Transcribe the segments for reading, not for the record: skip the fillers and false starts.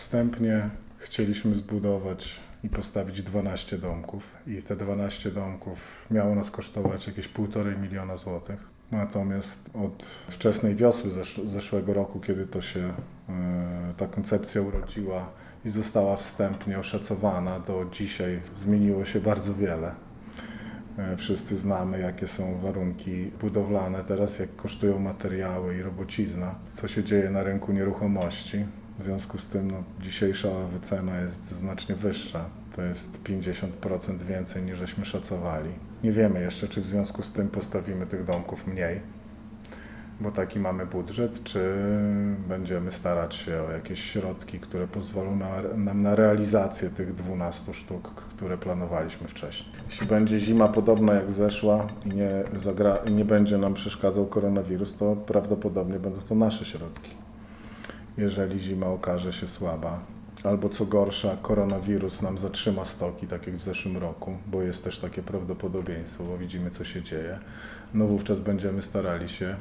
Wstępnie chcieliśmy zbudować i postawić 12 domków i te 12 domków miało nas kosztować jakieś 1,5 miliona złotych. Natomiast od wczesnej wiosny zeszłego roku, kiedy to się ta koncepcja urodziła i została wstępnie oszacowana, do dzisiaj zmieniło się bardzo wiele. Wszyscy znamy, jakie są warunki budowlane teraz, jak kosztują materiały i robocizna, co się dzieje na rynku nieruchomości. W związku z tym dzisiejsza wycena jest znacznie wyższa. To jest 50% więcej niż żeśmy szacowali. Nie wiemy jeszcze, czy w związku z tym postawimy tych domków mniej, bo taki mamy budżet, czy będziemy starać się o jakieś środki, które pozwolą nam na realizację tych 12 sztuk, które planowaliśmy wcześniej. Jeśli będzie zima podobna jak zeszła i nie będzie nam przeszkadzał koronawirus, to prawdopodobnie będą to nasze środki. Jeżeli zima okaże się słaba, albo co gorsza, koronawirus nam zatrzyma stoki, tak jak w zeszłym roku, bo jest też takie prawdopodobieństwo, bo widzimy, co się dzieje, no wówczas będziemy starali się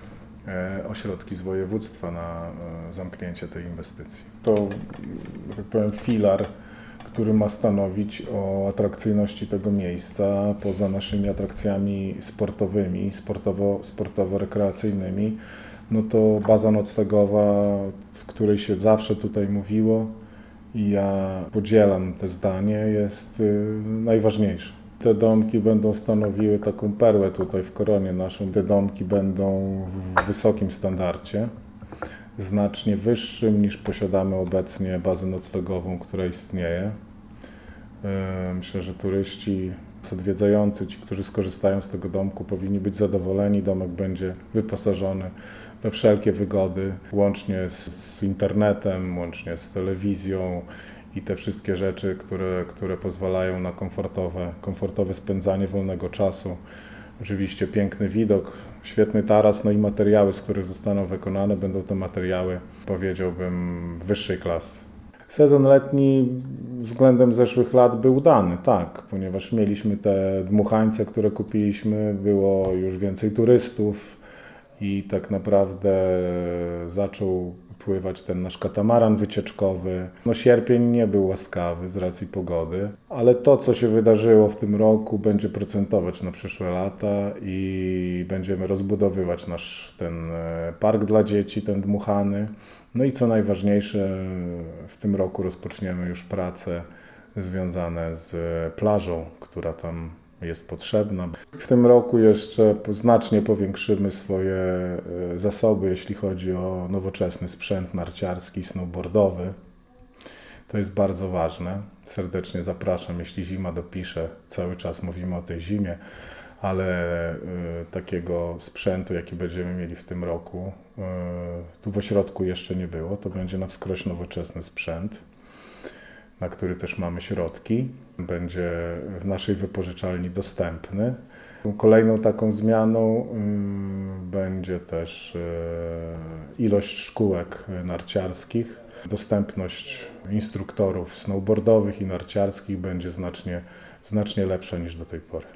o środki z województwa na zamknięcie tej inwestycji. To, tak powiem, filar, który ma stanowić o atrakcyjności tego miejsca poza naszymi atrakcjami sportowymi, sportowo-rekreacyjnymi, no to baza noclegowa, o której się zawsze tutaj mówiło i ja podzielam to zdanie, jest najważniejsza. Te domki będą stanowiły taką perłę tutaj w koronie naszą. Te domki będą w wysokim standardzie, znacznie wyższym niż posiadamy obecnie bazę noclegową, która istnieje. Myślę, że turyści odwiedzający, ci, którzy skorzystają z tego domku, powinni być zadowoleni. Domek będzie wyposażony we wszelkie wygody, łącznie z internetem, łącznie z telewizją i te wszystkie rzeczy, które pozwalają na komfortowe spędzanie wolnego czasu. Oczywiście piękny widok, świetny taras, no i materiały, z których zostaną wykonane, będą to materiały, powiedziałbym, wyższej klasy. Sezon letni względem zeszłych lat był udany, tak, ponieważ mieliśmy te dmuchańce, które kupiliśmy, było już więcej turystów i tak naprawdę zaczął pływać ten nasz katamaran wycieczkowy. No sierpień nie był łaskawy z racji pogody, ale to, co się wydarzyło w tym roku, będzie procentować na przyszłe lata i będziemy rozbudowywać ten park dla dzieci, ten dmuchany. No i co najważniejsze, w tym roku rozpoczniemy już prace związane z plażą, która tam jest potrzebna. W tym roku jeszcze znacznie powiększymy swoje zasoby, jeśli chodzi o nowoczesny sprzęt narciarski, snowboardowy. To jest bardzo ważne. Serdecznie zapraszam, jeśli zima dopisze, cały czas mówimy o tej zimie, ale takiego sprzętu, jaki będziemy mieli w tym roku, tu w ośrodku jeszcze nie było. To będzie na wskroś nowoczesny sprzęt, na który też mamy środki. Będzie w naszej wypożyczalni dostępny. Kolejną taką zmianą będzie też ilość szkółek narciarskich. Dostępność instruktorów snowboardowych i narciarskich będzie znacznie lepsza niż do tej pory.